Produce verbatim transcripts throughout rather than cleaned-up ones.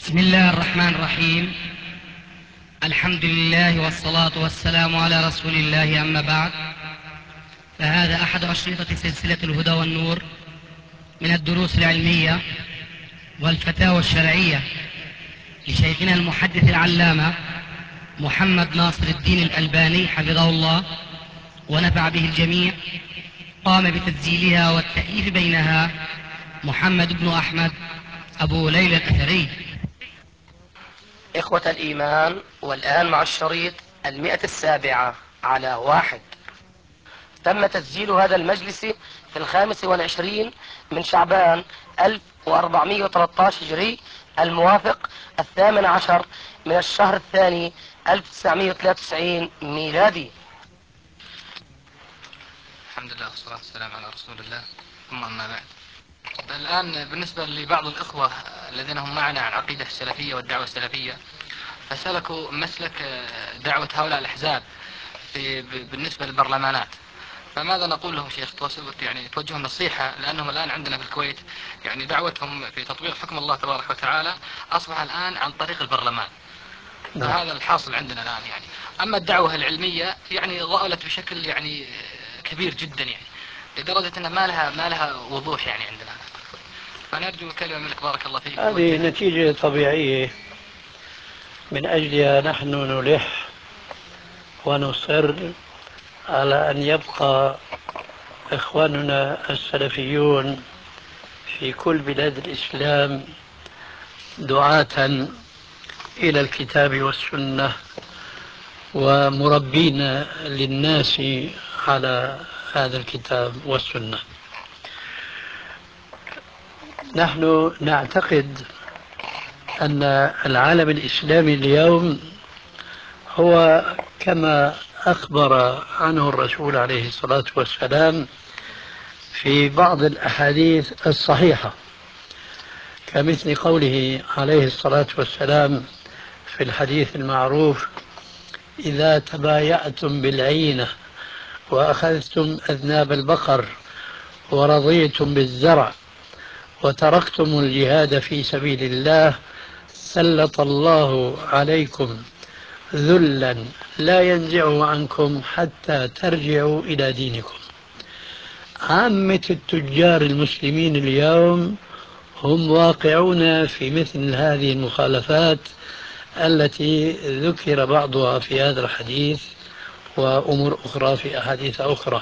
بسم الله الرحمن الرحيم. الحمد لله والصلاة والسلام على رسول الله، أما بعد، فهذا أحد أشرطة سلسلة الهدى والنور من الدروس العلمية والفتاوى الشرعية لشيخنا المحدث العلامة محمد ناصر الدين الألباني حفظه الله ونفع به الجميع. قام بتسجيلها والتأليف بينها محمد بن أحمد أبو ليلى الأثري. إخوة الإيمان، والآن مع الشريط المئة السابعة على واحد. تم تسجيل هذا المجلس في الخامس والعشرين من شعبان ألف وأربعمائة وثلاثة عشر هجري، الموافق الثامن عشر من الشهر الثاني ألف وتسعمائة وثلاثة وتسعين ميلادي. الحمد لله والصلاة والسلام على رسول الله، ثم أما بعد. الآن بالنسبة لبعض الإخوة الذين هم معنا عن العقيدة السلفية والدعوة السلفية، فسلكوا مسلك دعوة هؤلاء الأحزاب في بالنسبة للبرلمانات. فماذا نقول لهم شيخ؟ يعني توجههم نصيحة، لأنهم الآن عندنا في الكويت يعني دعوتهم في تطبيق حكم الله تبارك وتعالى أصبح الآن عن طريق البرلمان. فهذا الحاصل عندنا الآن يعني. أما الدعوة العلمية يعني ضألت بشكل يعني كبير جدا، يعني لدرجة أن ما لها ما لها وضوح يعني عندنا. فنرجو كلمة منك بارك الله فيك. هذه نتيجة طبيعية من أجلها نحن نلح ونصر على أن يبقى إخواننا السلفيون في كل بلاد الإسلام دعاة إلى الكتاب والسنة ومربين للناس على هذا الكتاب والسنة. نحن نعتقد أن العالم الإسلامي اليوم هو كما أخبر عنه الرسول عليه الصلاة والسلام في بعض الأحاديث الصحيحة، كمثل قوله عليه الصلاة والسلام في الحديث المعروف: إذا تبايعتم بالعينة وأخذتم أذناب البقر ورضيتم بالزرع وتركتم الجهاد في سبيل الله سلط الله عليكم ذلا لا ينزعه عنكم حتى ترجعوا إلى دينكم. عامة التجار المسلمين اليوم هم واقعون في مثل هذه المخالفات التي ذكر بعضها في هذا الحديث وأمور أخرى في أحاديث أخرى.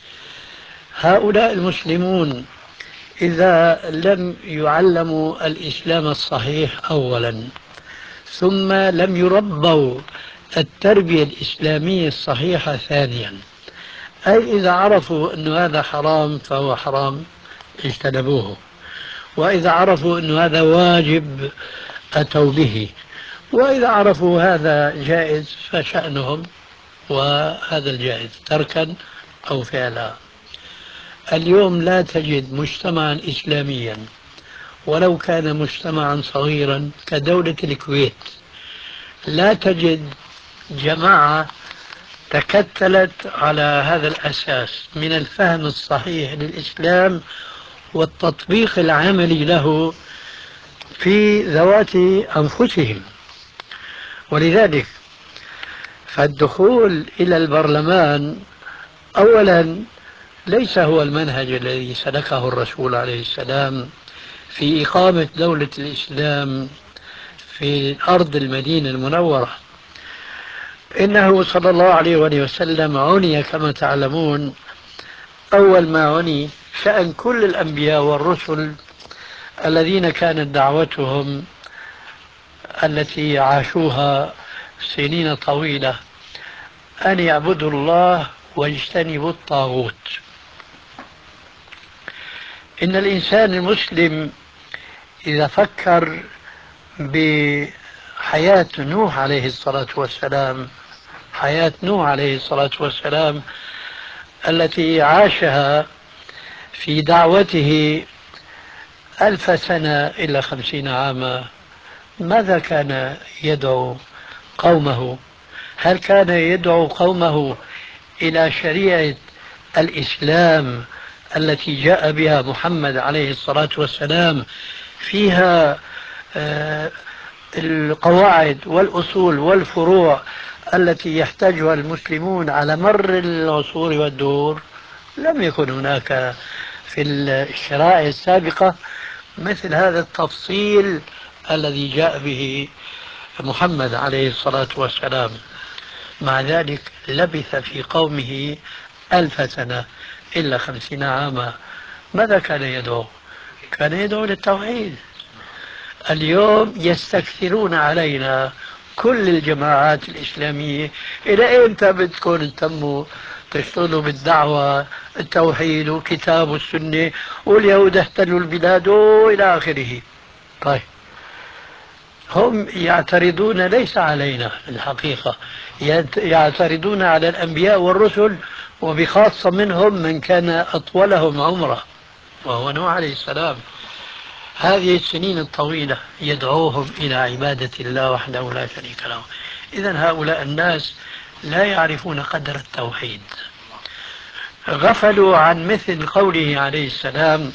هؤلاء المسلمون إذا لم يعلموا الإسلام الصحيح أولا، ثم لم يربوا التربية الإسلامية الصحيحة ثانيا، أي إذا عرفوا أن هذا حرام فهو حرام اجتنبوه، وإذا عرفوا أن هذا واجب أتوا به، وإذا عرفوا هذا جائز فشأنهم، وهذا الجائز تركا أو فعلا. اليوم لا تجد مجتمعا إسلاميا ولو كان مجتمعا صغيرا كدولة الكويت، لا تجد جماعة تكتلت على هذا الأساس من الفهم الصحيح للإسلام والتطبيق العملي له في ذوات أنفسهم. ولذلك فالدخول إلى البرلمان أولا ليس هو المنهج الذي سلكه الرسول عليه السلام في إقامة دولة الإسلام في أرض المدينة المنورة. إنه صلى الله عليه وآله وسلم عني كما تعلمون، أول ما عني شأن كل الأنبياء والرسل الذين كانت دعوتهم التي عاشوها سنين طويلة أن يعبدوا الله واجتنبوا الطاغوت. إن الإنسان المسلم إذا فكر بحياة نوح عليه الصلاة والسلام، حياة نوح عليه الصلاة والسلام التي عاشها في دعوته ألف سنة إلى خمسين عاما، ماذا كان يدعو قومه؟ هل كان يدعو قومه إلى شريعة الإسلام التي جاء بها محمد عليه الصلاة والسلام، فيها القواعد والأصول والفروع التي يحتاجها المسلمون على مر العصور والدهور، لم يكن هناك في الشرائع السابقة مثل هذا التفصيل الذي جاء به محمد عليه الصلاة والسلام. مع ذلك لبث في قومه ألف سنة إلا خمسين عاما. ماذا كان يدعو؟ كان يدعو للتوحيد. اليوم يستكثرون علينا كل الجماعات الإسلامية، إلى إمتى بدكم تتموا تشتغلوا بالدعوة التوحيد وكتاب والسنة، واليهود احتلوا البلاد وإلى آخره. طيب هم يعترضون ليس علينا الحقيقة، يعترضون على الأنبياء والرسل، وبخاصة منهم من كان أطولهم عمره وهو نوح عليه السلام. هذه السنين الطويلة يدعوهم إلى عبادة الله وحده لا شريك له. إذن هؤلاء الناس لا يعرفون قدر التوحيد، غفلوا عن مثل قوله عليه السلام: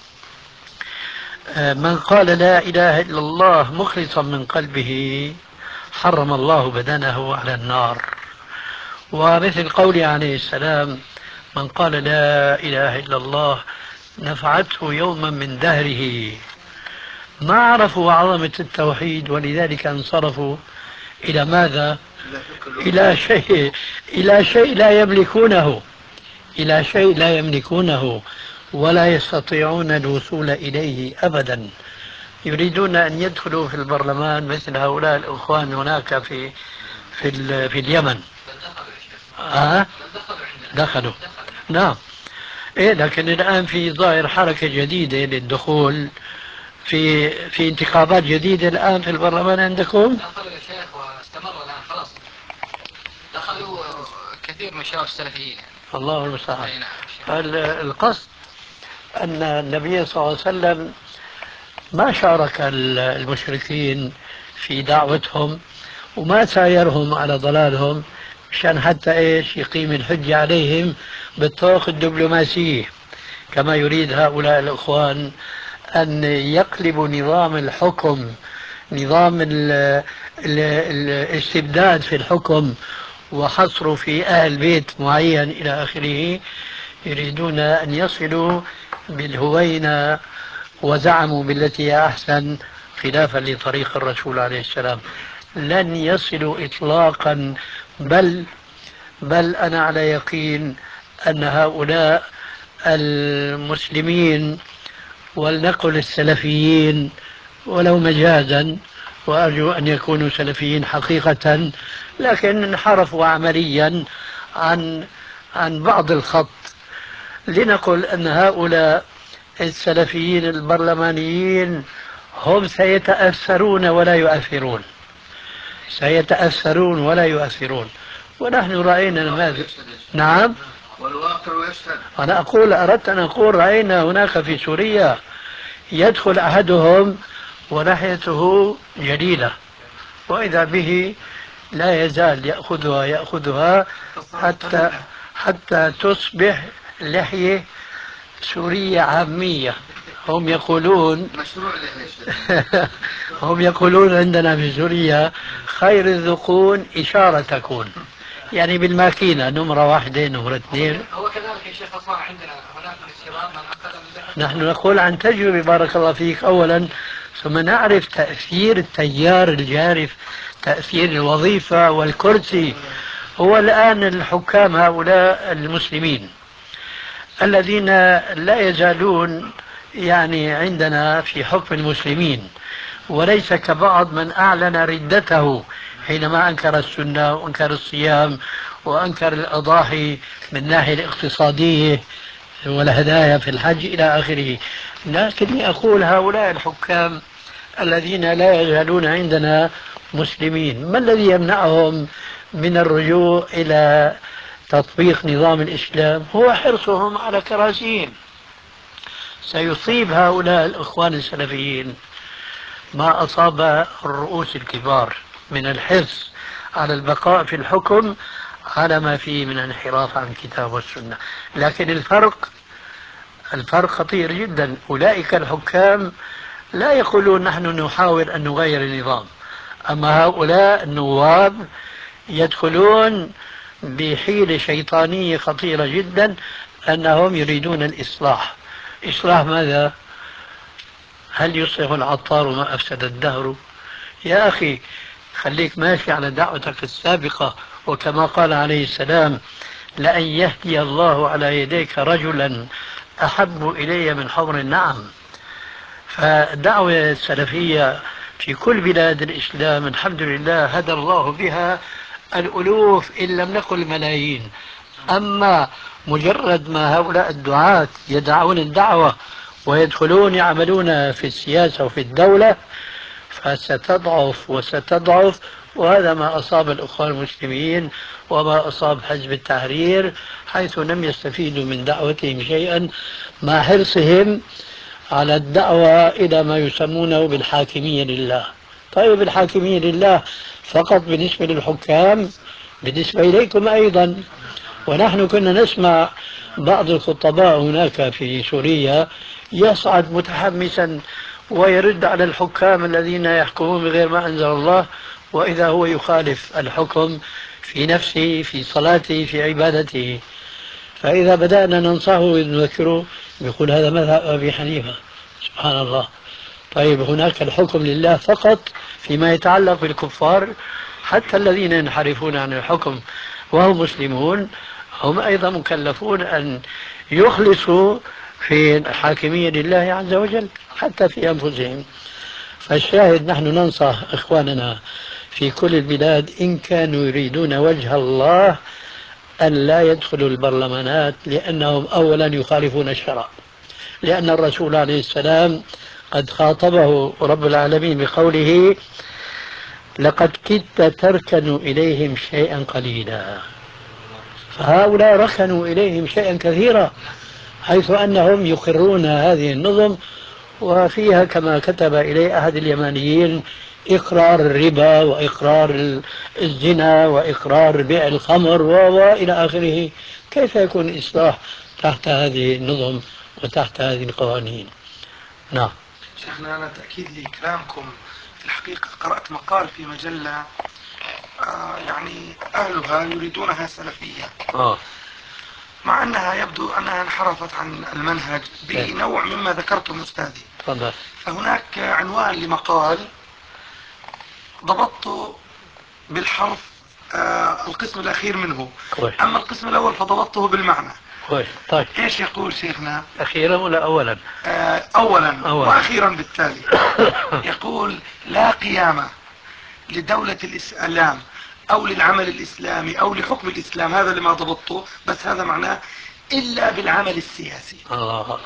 من قال لا إله إلا الله مخلصا من قلبه حرم الله بدنه على النار. ومثل قوله عليه السلام: من قال لا إله إلا الله نفعته يوما من دهره. ما عرفوا عظمة التوحيد، ولذلك انصرفوا إلى ماذا؟ إلى شيء إلى شيء لا يملكونه إلى شيء لا يملكونه ولا يستطيعون الوصول إليه أبدا. يريدون أن يدخلوا في البرلمان مثل هؤلاء الأخوان هناك في في, في اليمن. آه؟ دخلوا. نعم. إيه، لكن الآن في ظاهر حركة جديدة للدخول في في انتخابات جديدة الآن في البرلمان عندكم. دخلوا يا شيخ واستمروا الآن خلاص. دخلوا كثير من شباب السلفيين. الله المستعان. القصد أن النبي صلى الله عليه وسلم ما شارك المشركين في دعوتهم وما سايرهم على ضلالهم مشان حتى ايش يقيم الحجة عليهم بالطرق الدبلوماسية، كما يريد هؤلاء الإخوان أن يقلبوا نظام الحكم، نظام ال ال الاستبداد في الحكم وحصروا في أهل بيت معين إلى آخره. يريدون أن يصلوا بالهوينة وزعموا بالتي هي أحسن خلافا لطريق الرسول عليه السلام. لن يصلوا إطلاقا، بل بل أنا على يقين أن هؤلاء المسلمين ولنقل السلفيين ولو مجازا، وأرجو أن يكونوا سلفيين حقيقة لكن انحرفوا عمليا عن عن بعض الخط، لنقل أن هؤلاء السلفيين البرلمانيين هم سيتأثرون ولا يؤثرون، سيتأثرون ولا يؤثرون. ونحن رأينا نماذج. نعم، والواقع يشهد. أنا أقول أردت أن أقول رأينا هناك في سوريا يدخل أحدهم وناحيته جليلة، وإذا به لا يزال يأخذها يأخذها حتى حتى تصبح لحية سورية عامية. هم يقولون مشروع لهيش. هم يقولون عندنا في سوريا خير الذقون إشارة تكون، يعني بالماكينة نمرة واحدة نمرة اثنين. هو كذلك يا شيخ أصلا عندنا هناك من الشباب من أخذ من نحن نقول عن تجربة بارك الله فيك أولا، ثم نعرف تأثير التيار الجارف، تأثير الوظيفة والكرسي. هو الآن الحكام هؤلاء المسلمين الذين لا يزالون يعني عندنا في حكم المسلمين، وليس كبعض من أعلن ردته حينما أنكر السنة وأنكر الصيام وأنكر الأضاحي من الناحية الاقتصادية والهدايا في الحج إلى آخره. لكني أقول هؤلاء الحكام الذين لا يزالون عندنا مسلمين، ما الذي يمنعهم من الرجوع إلى تطبيق نظام الإسلام؟ هو حرصهم على كراسيهم. سيصيب هؤلاء الإخوان السلفيين ما أصاب الرؤوس الكبار من الحرص على البقاء في الحكم على ما فيه من انحراف عن الكتاب والسنة. لكن الفرق الفرق خطير جدا. أولئك الحكام لا يقولون نحن نحاول أن نغير النظام، أما هؤلاء النواب يدخلون بحيلة شيطانية خطيرة جدا، أنهم يريدون الإصلاح. إصلاح ماذا؟ هل يصلح العطار ما أفسد الدهر؟ يا أخي خليك ماشي على دعوتك السابقة، وكما قال عليه السلام: لأن يهدي الله على يديك رجلا أحب إلي من حمر النعم. فالدعوة السلفية في كل بلاد الإسلام الحمد لله هدى الله بها الألوف إن لم نقل ملايين. أما مجرد ما هؤلاء الدعاة يدعون الدعوة ويدخلون يعملون في السياسة وفي الدولة فستضعف وستضعف، وهذا ما أصاب الأخوان المسلمين وما أصاب حزب التحرير، حيث لم يستفيدوا من دعوتهم شيئا مع حرصهم على الدعوة إلى ما يسمونه بالحاكمية لله. طيب الحاكمية لله فقط بالنسبة للحكام؟ بالنسبة إليكم أيضا. ونحن كنا نسمع بعض الخطباء هناك في سوريا يصعد متحمسا ويرد على الحكام الذين يحكمون بغير ما أنزل الله، وإذا هو يخالف الحكم في نفسه، في صلاته، في عبادته. فإذا بدأنا ننصحه ونذكره يقول هذا مذهب أبي حنيفة. سبحان الله. طيب هناك الحكم لله فقط فيما يتعلق بالكفار، حتى الذين ينحرفون عن الحكم وهم مسلمون هم أيضا مكلفون أن يخلصوا في الحاكمية لله عز وجل حتى في أنفسهم. فالشاهد نحن ننصح إخواننا في كل البلاد إن كانوا يريدون وجه الله أن لا يدخلوا البرلمانات، لأنهم أولا يخالفون الشرع، لأن الرسول عليه السلام قد خاطبه رب العالمين بقوله: لقد كدت تركن إليهم شيئا قليلا. فهؤلاء ركنوا إليهم شيئا كثيرا، حيث أنهم يقرون هذه النظم، وفيها كما كتب إليه أحد اليمانيين إقرار الربا وإقرار الزنا وإقرار بيع الخمر وإلى آخره. كيف يكون الإصلاح تحت هذه النظم وتحت هذه القوانين؟ نعم. شيخنا أنا تأكيد لكلامكم، في الحقيقة قرأت مقال في مجلة آه يعني أهلها يريدونها سلفية، آه. مع أنها يبدو أنها انحرفت عن المنهج بنوع مما ذكرتم أستاذي. تفضل. فهناك عنوان لمقال ضبطت بالحرف آه القسم الأخير منه، كويس. أما القسم الأول فضبطته بالمعنى. كويس. طيب إيش يقول شيخنا؟ أخيرا ولا أولا؟ آه أولا أولا وأخيرا بالتالي. يقول: لا قيامة لدولة الإسلام أو للعمل الإسلامي أو لحكم الإسلام، هذا اللي ما ضبطته، بس هذا معناه إلا بالعمل السياسي. الله أكبر.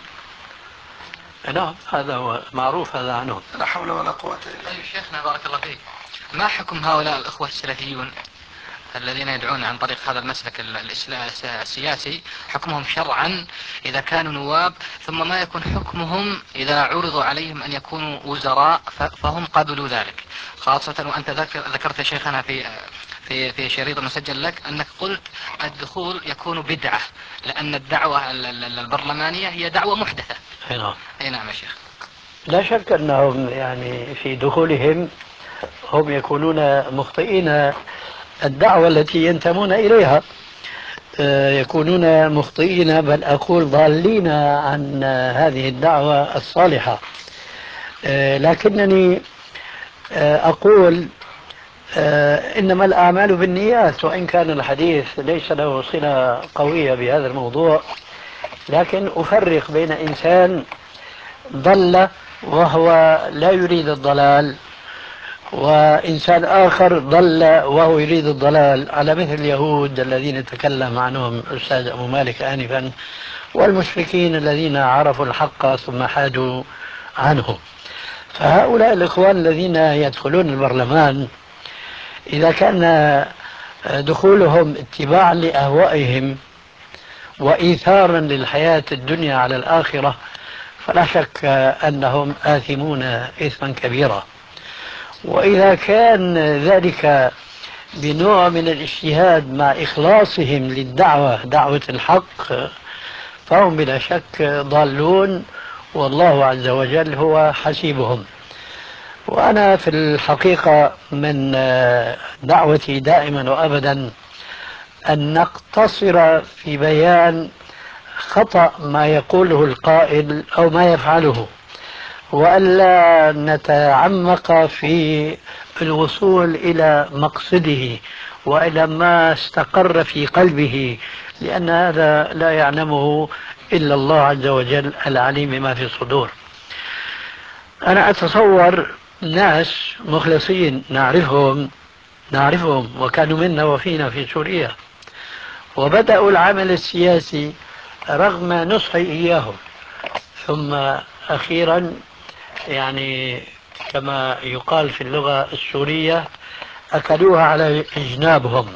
نعم هذا هو معروف هذا عنهم. لا حول ولا قوة إلا بالله. طيب شيخنا بارك الله فيك، ما حكم هؤلاء الأخوة السلفيون الذين يدعون عن طريق هذا المسلك السياسي؟ حكمهم شرعا إذا كانوا نواب، ثم ما يكون حكمهم إذا عرضوا عليهم أن يكونوا وزراء فهم قبلوا ذلك، خاصة وأنت ذكرت شيخنا في في في شريط مسجل لك أنك قلت الدخول يكون بدعة لأن الدعوة البرلمانية هي دعوة محدثة. أي نعم. أي نعم يا شيخ. لا شك أنهم يعني في دخولهم هم يكونون مخطئين الدعوة التي ينتمون إليها، يكونون مخطئين بل أقول ضالين عن هذه الدعوة الصالحة. لكنني أقول إنما الأعمال بالنيات، وإن كان الحديث ليس له صلة قوية بهذا الموضوع، لكن أفرق بين إنسان ضل وهو لا يريد الضلال وإنسان آخر ضل وهو يريد الضلال، على مثل اليهود الذين تكلم عنهم الأستاذ أبو مالك آنفا، والمشركين الذين عرفوا الحق ثم حادوا عنه. فهؤلاء الإخوان الذين يدخلون البرلمان إذا كان دخولهم اتباعا لأهوائهم وإيثارا للحياة الدنيا على الآخرة فلا شك أنهم آثمون إثما كبيرا. وإذا كان ذلك بنوع من الاجتهاد مع إخلاصهم للدعوة، دعوة الحق، فهم بلا شك ضالون، والله عز وجل هو حسيبهم. وأنا في الحقيقة من دعوتي دائما وأبدا أن نقتصر في بيان خطأ ما يقوله القائل أو ما يفعله، وألا نتعمق في الوصول إلى مقصده وإلى ما استقر في قلبه، لأن هذا لا يعلمه إلا الله عز وجل العليم بما في الصدور. أنا أتصور ناس مخلصين نعرفهم نعرفهم وكانوا منا وفينا في سوريا، وبدأوا العمل السياسي رغم نصحي إياهم، ثم أخيرا يعني كما يقال في اللغة السورية أكلوها على جنابهم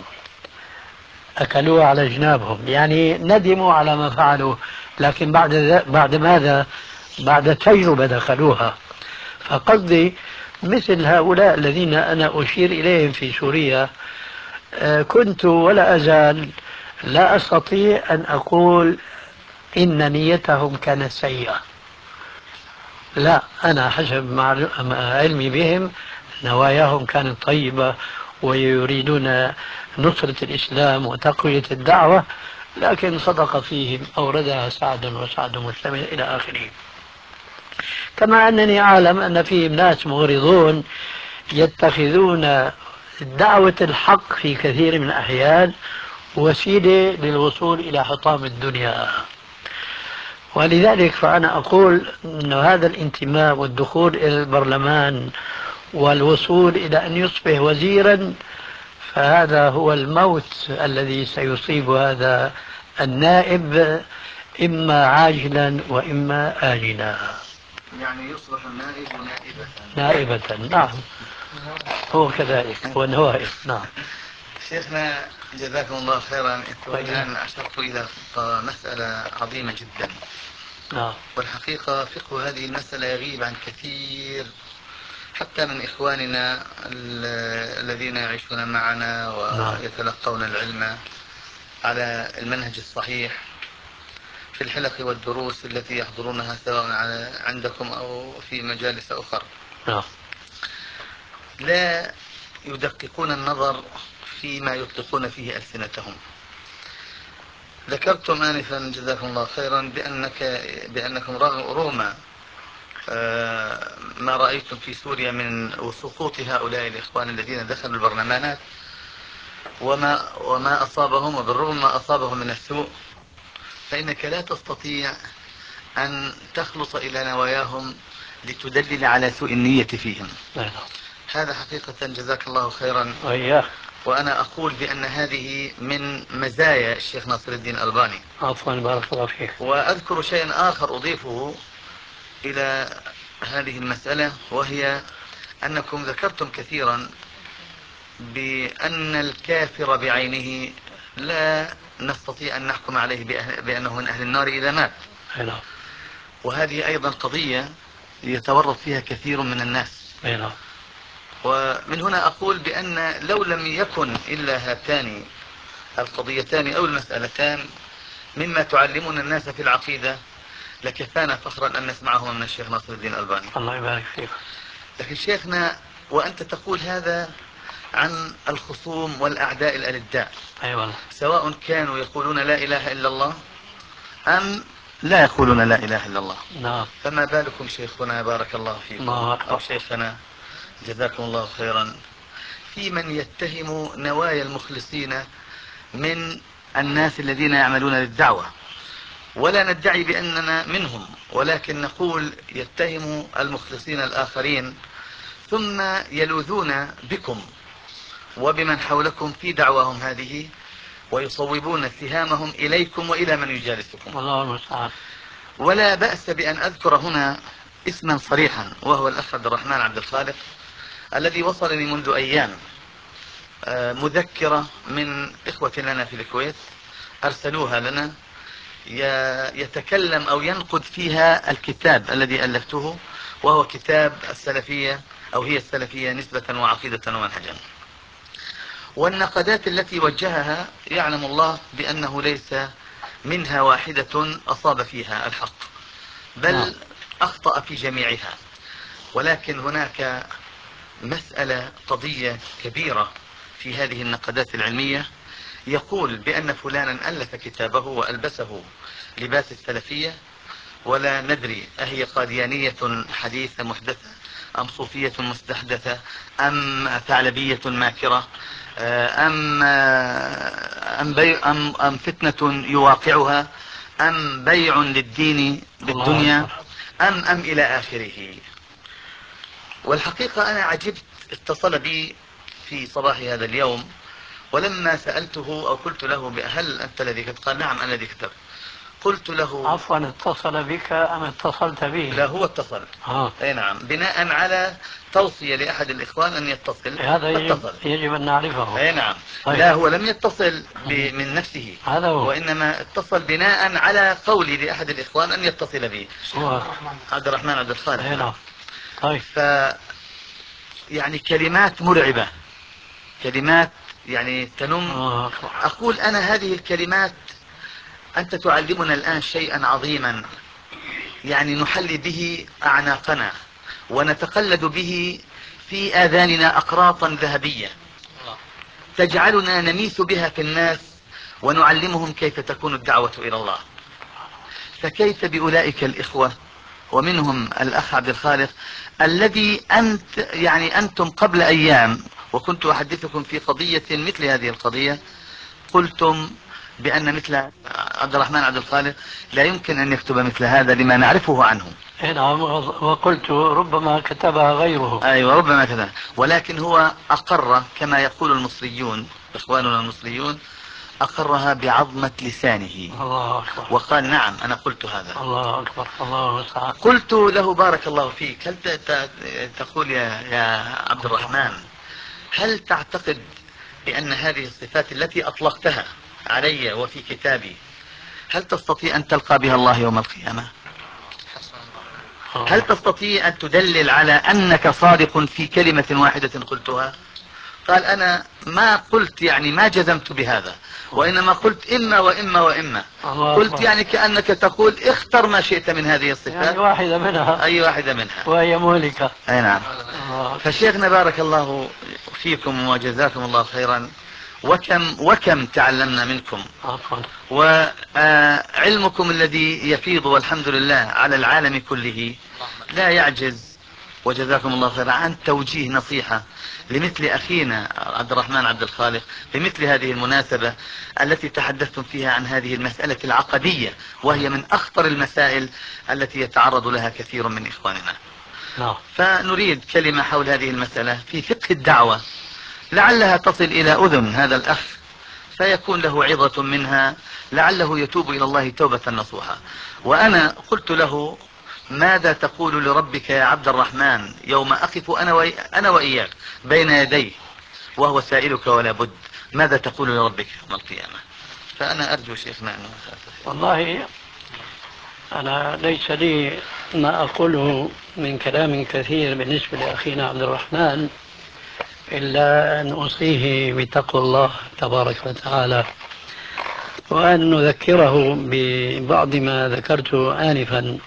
أكلوها على جنابهم يعني ندموا على ما فعلوا، لكن بعد بعد ماذا؟ بعد تجربة دخلوها. فقصدي مثل هؤلاء الذين أنا أشير إليهم في سوريا، كنت ولا أزال لا أستطيع أن أقول إن نيتهم كانت سيئة، لا، أنا حسب علمي بهم نواياهم كانت طيبة ويريدون نصرة الإسلام وتقوية الدعوة، لكن صدق فيهم أوردها سعد وسعد مستمر إلى آخره. كما أنني أعلم أن فيهم ناس مغرضون يتخذون دعوة الحق في كثير من الأحيان وسيلة للوصول إلى حطام الدنيا. ولذلك فأنا أقول أن هذا الانتماء والدخول إلى البرلمان والوصول إلى أن يصبح وزيرا، فهذا هو الموت الذي سيصيب هذا النائب إما عاجلا وإما آجلا. يعني يصبح النائب نائبة نائبة، نعم، هو كذلك والنوائب. نعم. شيخنا جزاكم الله خيرا. انتم الآن أشرتوا إلى مسألة عظيمة جدا. نعم. والحقيقة فقه هذه المسألة يغيب عن كثير حتى من إخواننا الذين يعيشون معنا ويتلقون العلم على المنهج الصحيح في الحلق والدروس التي يحضرونها سواء عندكم أو في مجالس أخرى. نعم. لا يدققون النظر فيما يطلقون فيه ألسنتهم. ذكرتم آنفا جزاكم الله خيرا بأنك بأنكم رغم ما رأيتم في سوريا من سقوط هؤلاء الإخوان الذين دخلوا البرلمانات وما وما أصابهم، وبالرغم ما أصابهم من السوء، فإنك لا تستطيع أن تخلص إلى نواياهم لتدلل على سوء النية فيهم. هذا حقيقة جزاك الله خيرا. وأنا أقول بأن هذه من مزايا الشيخ ناصر الدين الألباني. عفوا، بارك الله فيك. وأذكر شيئا آخر أضيفه إلى هذه المسألة، وهي أنكم ذكرتم كثيرا بأن الكافر بعينه لا نستطيع أن نحكم عليه بأنه من أهل النار إذا مات. وهذه أيضا قضية يتورط فيها كثير من الناس. ومن هنا أقول بأن لو لم يكن إلا هاتان القضيتان أو المسألتان مما تعلمون الناس في العقيدة لكفانا فخرا أن نسمعه من الشيخ ناصر الدين الألباني. الله يبارك فيك. لكن شيخنا، وأنت تقول هذا عن الخصوم والأعداء الألداء، أيوة، سواء كانوا يقولون لا إله إلا الله أم لا يقولون لا إله إلا الله. نعم. فما بالكم شيخنا بارك الله فيكم أو شيخنا جزاكم الله خيرا في من يتهم نوايا المخلصين من الناس الذين يعملون للدعوة، ولا ندعي بأننا منهم، ولكن نقول يتهم المخلصين الآخرين ثم يلوذون بكم وبمن حولكم في دعواهم هذه ويصوبون اتهامهم إليكم وإلى من يجالسكم. الله المستعان. ولا بأس بأن أذكر هنا اسما صريحا، وهو الأخ عبد الرحمن عبد الخالق الذي وصلني منذ أيام مذكرة من إخوة لنا في الكويت أرسلوها لنا، يتكلم أو ينقد فيها الكتاب الذي ألفته، وهو كتاب السلفية أو هي السلفية نسبة وعقيدة ومنهجا. والنقدات التي وجهها يعلم الله بأنه ليس منها واحدة أصاب فيها الحق، بل أخطأ في جميعها. ولكن هناك مسألة قضية كبيرة في هذه النقدات العلمية. يقول بأن فلانا ألف كتابه وألبسه لباس السلفية، ولا ندري أهي قاديانية حديثة محدثة أم صوفية مستحدثة أم ثعلبية ماكرة أم أم, بي أم, أم فتنة يواقعها أم بيع للدين بالدنيا أم أم إلى آخره. والحقيقة أنا عجبت، اتصل بي في صباح هذا اليوم، ولما سألته أو قلت له هل أنت الذي كتبت؟ قال نعم أنا الذي كتبت. قلت له عفوا، اتصل بك أم اتصلت به؟ لا، هو اتصل. آه. اي نعم، بناء على توصية لأحد الإخوان أن يتصل. هذا يجب, فاتصل. يجب أن نعرفه. اي نعم. طيب. لا، هو لم يتصل من نفسه، هذا هو. وإنما اتصل بناء على قولي لأحد الإخوان أن يتصل به. هو عبد الرحمن عبد الخالق. أي نعم. طيب. ف يعني كلمات مرعبة، كلمات يعني تنم. آه. أقول أنا هذه الكلمات أنت تعلمنا الآن شيئا عظيما، يعني نحلي به أعناقنا ونتقلد به في آذاننا أقراطا ذهبية تجعلنا نميث بها في الناس ونعلمهم كيف تكون الدعوة إلى الله. فكيف بأولئك الإخوة، ومنهم الأخ عبد الخالق الذي أنت يعني أنتم قبل أيام وكنت أحدثكم في قضية مثل هذه القضية قلتم بأن مثل عبد الرحمن عبد الخالق لا يمكن أن يكتب مثل هذا لما نعرفه عنه. نعم، وقلت ربما كتبها غيره. أيوة ربما كذا، ولكن هو أقر كما يقول المصريون إخواننا المصريون، أقرها بعظمة لسانه. الله أكبر. وقال نعم أنا قلت هذا. الله أكبر. الله أكبر. قلت له بارك الله فيك، هل تقول يا, يا عبد الرحمن، هل تعتقد بأن هذه الصفات التي أطلقتها علي وفي كتابي هل تستطيع أن تلقى بها الله يوم القيامة؟ هل تستطيع أن تدلل على أنك صادق في كلمة واحدة قلتها؟ قال أنا ما قلت يعني ما جزمت بهذا، وإنما قلت إما وإما وإما. قلت يعني كأنك تقول اختر ما شئت من هذه الصفات، يعني واحدة منها، أي واحدة منها وهي مهلكة. أي نعم. فشيخنا بارك الله فيكم وجزاكم الله خيرا، وكم وكم تعلمنا منكم، وعلمكم الذي يفيض والحمد لله على العالم كله لا يعجز، وجزاكم الله خيرا، عن توجيه نصيحة لمثل أخينا عبد الرحمن عبد الخالق بمثل هذه المناسبة التي تحدثتم فيها عن هذه المسألة العقدية، وهي من أخطر المسائل التي يتعرض لها كثير من إخواننا. فنريد كلمة حول هذه المسألة في فقه الدعوة لعلها تصل إلى أذن هذا الأخ فيكون له عظة منها، لعله يتوب إلى الله توبة نصوحا. وأنا قلت له ماذا تقول لربك يا عبد الرحمن يوم أقف أنا, وإي أنا وإياك بين يديه وهو سائلك ولا بد، ماذا تقول لربك يوم القيامة؟ فأنا أرجو شيخنا أنه والله أنا ليس لي ما أقوله من كلام كثير بالنسبة لأخينا عبد الرحمن، إلا أن أوصيه بتقوى الله تبارك وتعالى، وأن نذكره ببعض ما ذكرته آنفا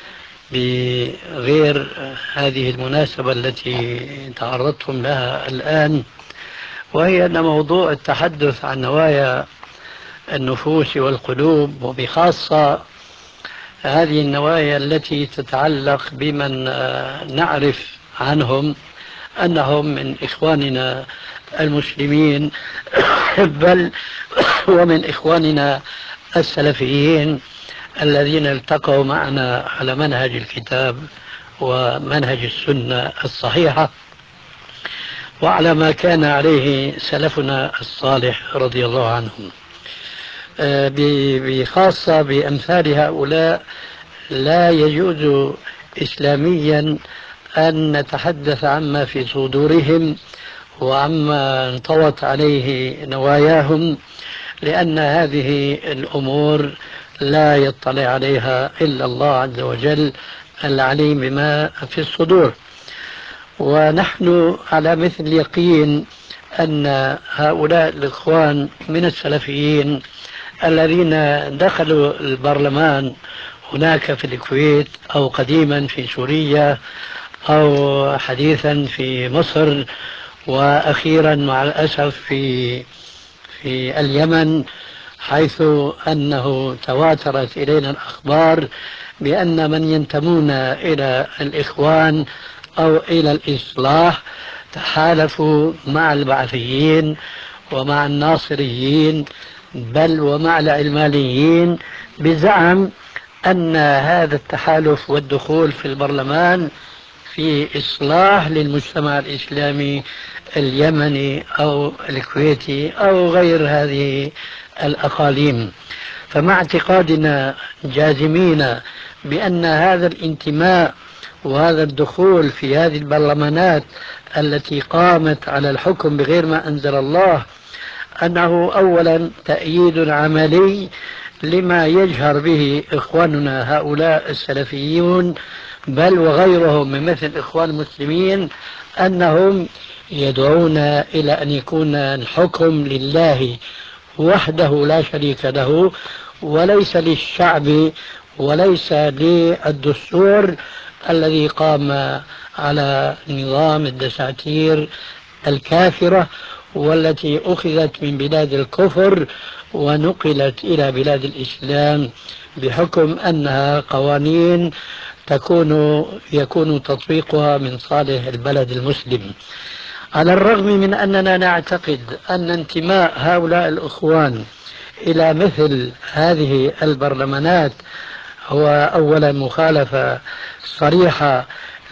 بغير هذه المناسبة التي تعرضتم لها الآن، وهي أن موضوع التحدث عن نوايا النفوس والقلوب، وبخاصة هذه النوايا التي تتعلق بمن نعرف عنهم أنهم من إخواننا المسلمين بل ومن إخواننا السلفيين الذين التقوا معنا على منهج الكتاب ومنهج السنة الصحيحة وعلى ما كان عليه سلفنا الصالح رضي الله عنهم. بخاصة بأمثال هؤلاء لا يجوز إسلاميا أن نتحدث عما في صدورهم وعما انطوت عليه نواياهم، لأن هذه الأمور لا يطلع عليها إلا الله عز وجل العليم بما في الصدور. ونحن على مثل يقين أن هؤلاء الإخوان من السلفيين الذين دخلوا البرلمان هناك في الكويت أو قديما في سوريا أو حديثا في مصر، وأخيرا مع الأسف في في اليمن، حيث أنه تواترت إلينا الأخبار بأن من ينتمون إلى الإخوان أو إلى الإصلاح تحالفوا مع البعثيين ومع الناصريين، بل ومع العلمانيين، بزعم أن هذا التحالف والدخول في البرلمان في إصلاح للمجتمع الإسلامي اليمني أو الكويتي أو غير هذه الأقاليم. فمع اعتقادنا جازمين بأن هذا الانتماء وهذا الدخول في هذه البرلمانات التي قامت على الحكم بغير ما أنزل الله، أنه أولا تأييد عملي لما يجهر به إخواننا هؤلاء السلفيون، بل وغيرهم من مثل إخوان المسلمين، أنهم يدعون إلى أن يكون الحكم لله وحده لا شريك له، وليس للشعب وليس للدستور الذي قام على نظام الدساتير الكافرة والتي أخذت من بلاد الكفر ونقلت إلى بلاد الإسلام بحكم أنها قوانين تكون يكون تطبيقها من صالح البلد المسلم. على الرغم من أننا نعتقد أن انتماء هؤلاء الإخوان إلى مثل هذه البرلمانات هو أولا مخالفة صريحة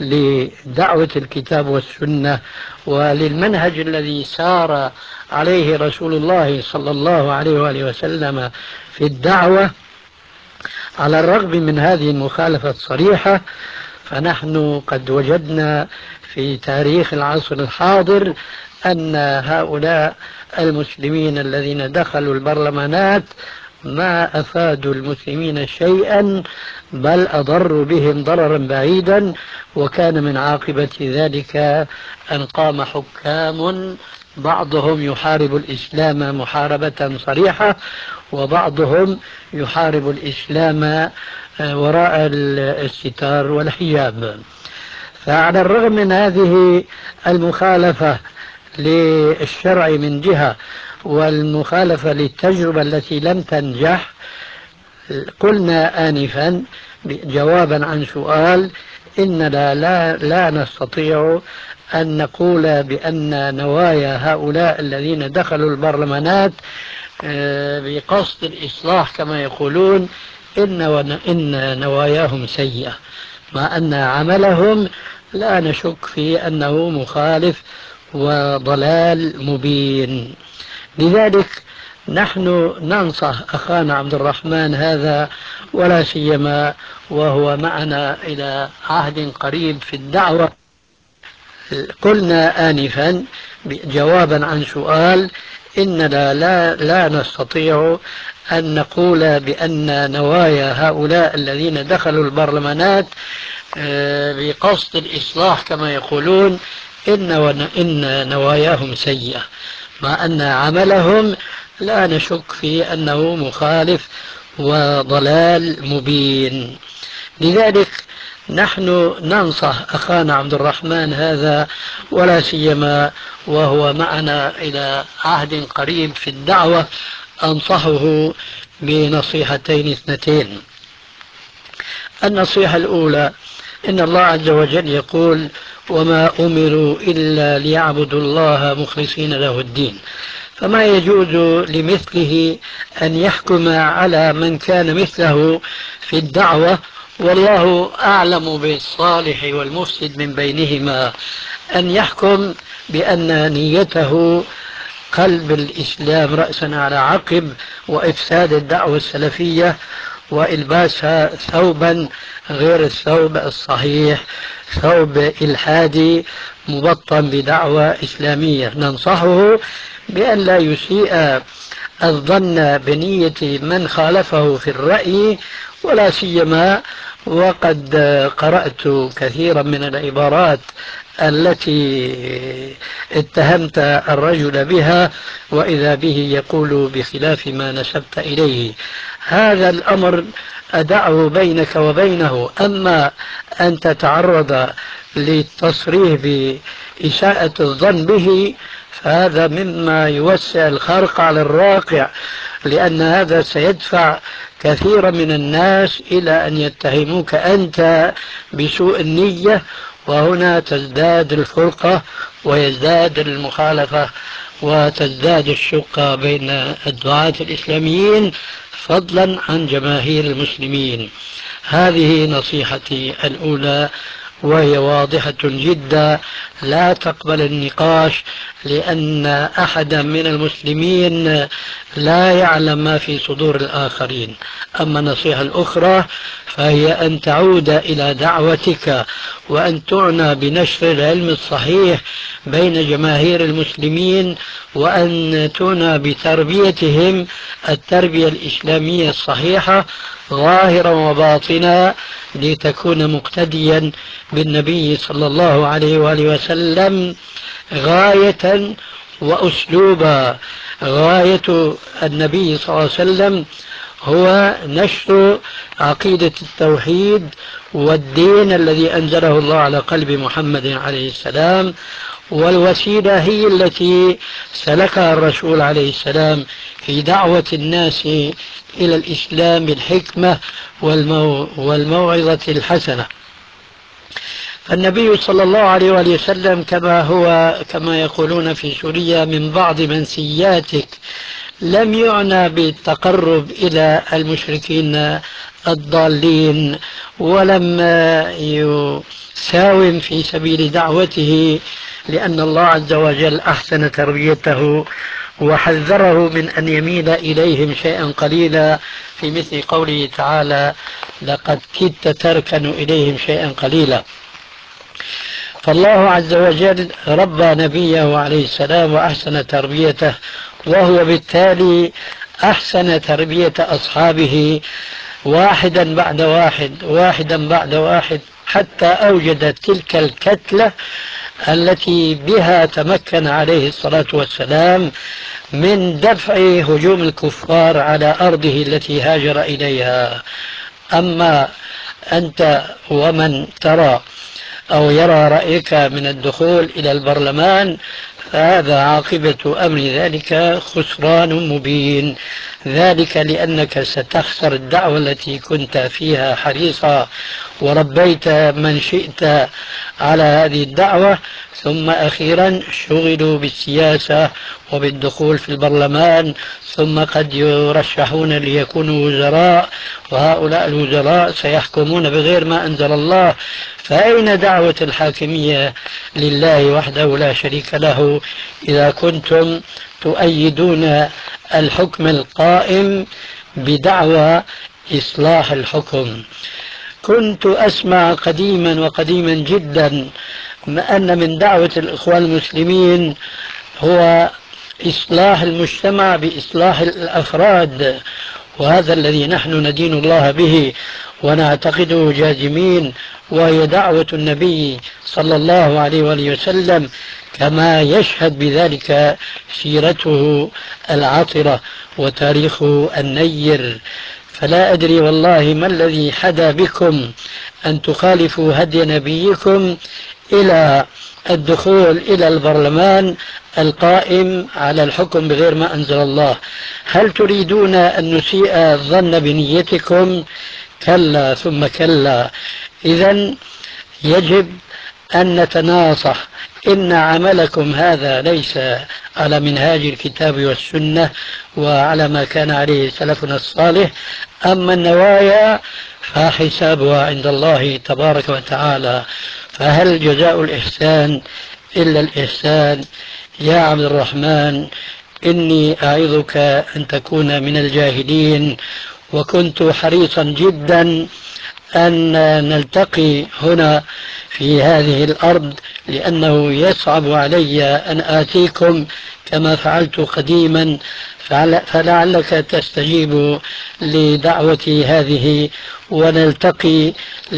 لدعوة الكتاب والسنة وللمنهج الذي سار عليه رسول الله صلى الله عليه وآله وسلم في الدعوة. على الرغم من هذه المخالفة الصريحة، فنحن قد وجدنا في تاريخ العصر الحاضر أن هؤلاء المسلمين الذين دخلوا البرلمانات ما أفادوا المسلمين شيئا، بل أضروا بهم ضررا بعيدا، وكان من عاقبة ذلك أن قام حكام بعضهم يحارب الإسلام محاربة صريحة، وبعضهم يحارب الإسلام وراء الستار والحجاب. فعلى الرغم من هذه المخالفة للشرع من جهة والمخالفة للتجربة التي لم تنجح، قلنا آنفا جوابا عن سؤال إننا لا, لا نستطيع أن نقول بأن نوايا هؤلاء الذين دخلوا البرلمانات بقصد الإصلاح كما يقولون إن, إن نواياهم سيئة، مع أن عملهم لا نشك في أنه مخالف وضلال مبين. لذلك نحن ننصح أخانا عبد الرحمن هذا، ولا سيما وهو معنا إلى عهد قريب في الدعوة. قلنا آنفا جوابا عن سؤال إننا لا, لا نستطيع أن نقول بأن نوايا هؤلاء الذين دخلوا البرلمانات بقصد الإصلاح كما يقولون إن, إن نواياهم سيئة، مع أن عملهم لا نشك في أنه مخالف وضلال مبين. لذلك نحن ننصح أخانا عبد الرحمن هذا، ولا سيما وهو معنا إلى عهد قريب في الدعوة، أنصحه بنصيحتين اثنتين. النصيحة الأولى: إن الله عز وجل يقول: وما أمروا إلا ليعبدوا الله مخلصين له الدين. فما يجوز لمثله أن يحكم على من كان مثله في الدعوة، والله أعلم بالصالح والمفسد من بينهما، أن يحكم بأن نيته قلب الإسلام رأسا على عقب، وإفساد الدعوة السلفية وإلباسها ثوبا غير الثوب الصحيح، ثوب إلحادي مبطن بدعوة إسلامية. ننصحه بأن لا يسيء الظن بنية من خالفه في الرأي، ولا سيما وقد قرأت كثيرا من العبارات التي اتهمت الرجل بها، وإذا به يقول بخلاف ما نسبت إليه. هذا الأمر أدعه بينك وبينه، أما أن تتعرض للتصريح بإساءة الظن به، فهذا مما يوسع الخرق على الراقع، لأن هذا سيدفع كثيرا من الناس إلى أن يتهموك أنت بسوء النية، وهنا تزداد الفرقة ويزداد المخالفة وتزداد الشقة بين الدعاة الإسلاميين فضلا عن جماهير المسلمين. هذه نصيحتي الأولى، وهي واضحة جدا لا تقبل النقاش، لأن أحدا من المسلمين لا يعلم ما في صدور الآخرين. أما النصيحة الأخرى فهي أن تعود إلى دعوتك، وأن تعنى بنشر العلم الصحيح بين جماهير المسلمين، وأن تعنى بتربيتهم التربية الإسلامية الصحيحة ظاهرا وباطنا، لتكون مقتديا بالنبي صلى الله عليه وآله وسلم غاية وأسلوبا. غاية النبي صلى الله عليه وسلم هو نشر عقيدة التوحيد والدين الذي أنزله الله على قلب محمد عليه السلام، والوسيلة هي التي سلكها الرسول عليه السلام في دعوة الناس إلى الإسلام بالحكمة والمو والموعظة الحسنة. فالنبي صلى الله عليه وآله وسلم كما هو كما يقولون في سوريا من بعض منسياتك لم يعنى بالتقرب إلى المشركين الضالين، ولم يساوم في سبيل دعوته، لأن الله عز وجل أحسن تربيته وحذره من أن يميل إليهم شيئا قليلا في مثل قوله تعالى: لقد كدت تركن إليهم شيئا قليلا. فالله عز وجل ربى نبيه عليه السلام وأحسن تربيته، وهو بالتالي أحسن تربية أصحابه واحدا بعد واحد واحدا بعد واحد، حتى أوجد تلك الكتلة التي بها تمكن عليه الصلاة والسلام من دفع هجوم الكفار على أرضه التي هاجر إليها. أما أنت ومن ترى أو يرى رأيك من الدخول إلى البرلمان، فهذا عاقبة أمر ذلك خسران مبين، ذلك لأنك ستخسر الدعوة التي كنت فيها حريصا وربيت من شئت على هذه الدعوة، ثم أخيرا شغلوا بالسياسة وبالدخول في البرلمان، ثم قد يرشحون ليكونوا وزراء، وهؤلاء الوزراء سيحكمون بغير ما أنزل الله. فأين دعوة الحاكمية لله وحده لا شريك له إذا كنتم تؤيدون الحكم القائم بدعوى إصلاح الحكم؟ كنت أسمع قديما وقديما جدا أن من دعوة الإخوان المسلمين هو إصلاح المجتمع بإصلاح الأفراد، وهذا الذي نحن ندين الله به ونعتقده جازمين، وهي دعوة النبي صلى الله عليه وآله وسلم كما يشهد بذلك سيرته العطرة وتاريخه النير. فلا أدري والله ما الذي حدا بكم أن تخالفوا هدي نبيكم إلى الدخول إلى البرلمان القائم على الحكم بغير ما أنزل الله. هل تريدون أن نسيء الظن بنيتكم؟ كلا ثم كلا. إذن يجب أن نتناصح، إن عملكم هذا ليس على منهاج الكتاب والسنة وعلى ما كان عليه سلفنا الصالح. أما النوايا فحسابها عند الله تبارك وتعالى. فهل جزاء الإحسان إلا الإحسان؟ يا عبد الرحمن، إني أعظك أن تكون من الجاهلين، وكنت حريصا جدا أن نلتقي هنا في هذه الأرض، لأنه يصعب علي أن آتيكم كما فعلت قديما، فلعلك تستجيب لدعوتي هذه ونلتقي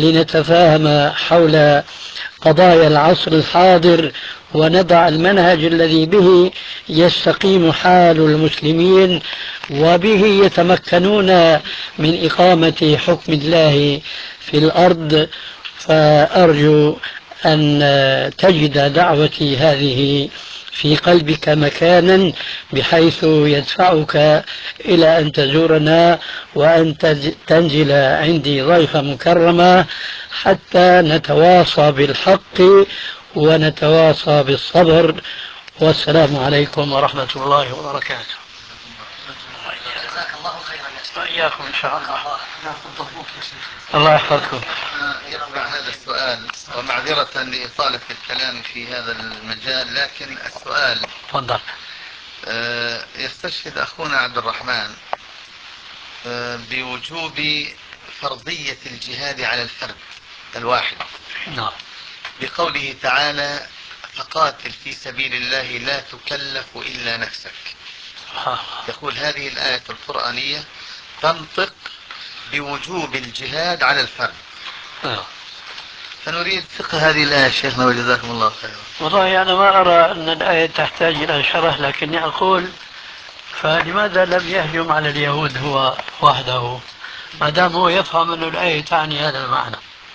لنتفاهم حول قضايا العصر الحاضر، ونضع المنهج الذي به يستقيم حال المسلمين وبه يتمكنون من إقامة حكم الله في الأرض. فأرجو أن تجد دعوتي هذه في قلبك مكانا بحيث يدفعك إلى أن تزورنا وأن تنزل عندي ضيفة مكرمة حتى نتواصى بالحق ونتواصى بالصبر. والسلام عليكم ورحمة الله وبركاته. جزاك الله خيرا. وإياكم إن شاء الله. الله يحفظكم. يتبع هذا السؤال، ومعذرة لإطالة الكلام في هذا المجال، لكن السؤال تفضل. آه، يستشهد أخونا عبد الرحمن آه، بوجوب فرضية الجهاد على الفرد الواحد نعم. بقوله تعالى: فقاتل في سبيل الله لا تكلف إلا نفسك. يقول هذه الآية القرآنية تنطق بوجوب الجهاد على الفرد. آه. فنريد فقه هذه الآية شيخنا وجزاكم الله خيرا. والله أنا ما أرى أن الآية تحتاج إلى شرح، لكني أقول فلماذا لم يهجم على اليهود هو وحده ما دام هو يفهم أن الآية تعني هذا المعنى؟